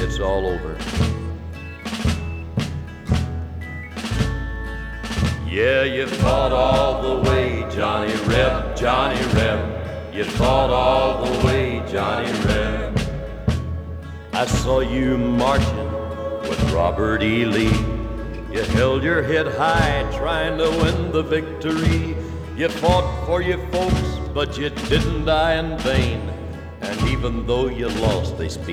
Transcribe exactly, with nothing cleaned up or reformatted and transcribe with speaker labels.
Speaker 1: it's all over. Yeah, you fought all the way, Johnny Reb, Johnny Reb. You fought all the way, Johnny Reb. I saw you marching with Robert E. Lee. You held your head high trying to win the victory. You fought for your folks, but you didn't die in vain. And even though you lost, they speak